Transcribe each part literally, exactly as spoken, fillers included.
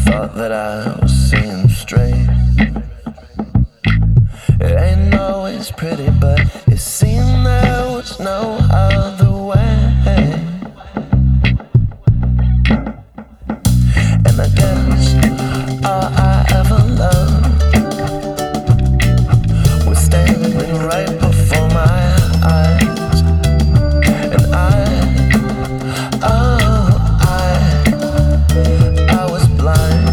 Thought that I was seeing straight. It ain't always pretty, but it seemed there was no other way. And I guess all I ever loved was standing right before my eyes. And I, oh, I, I was blind.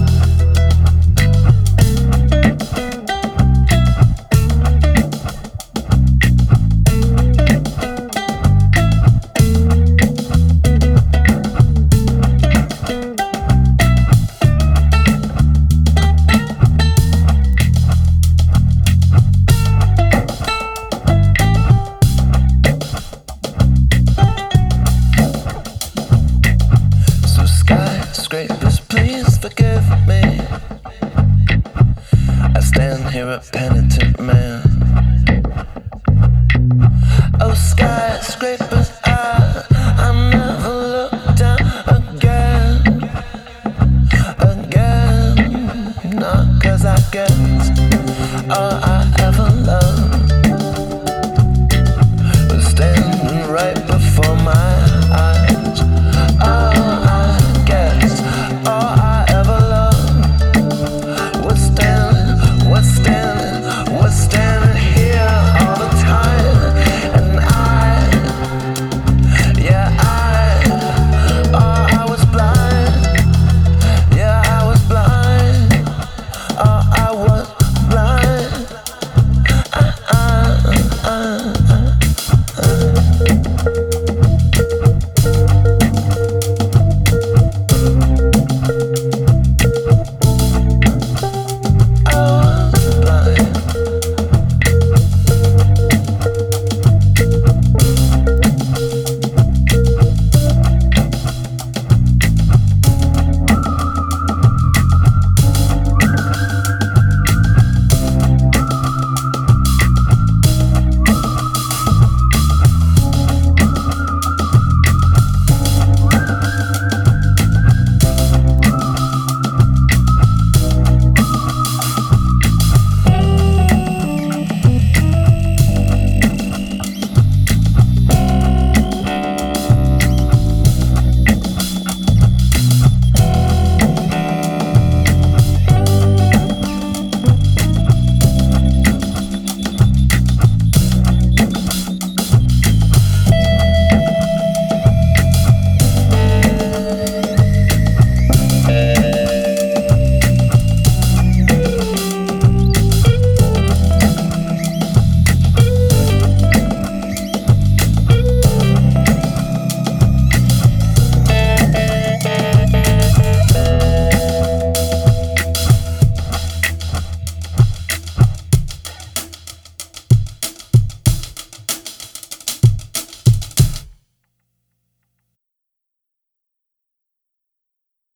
Skyscrapers, please forgive me. I stand here a penitent man.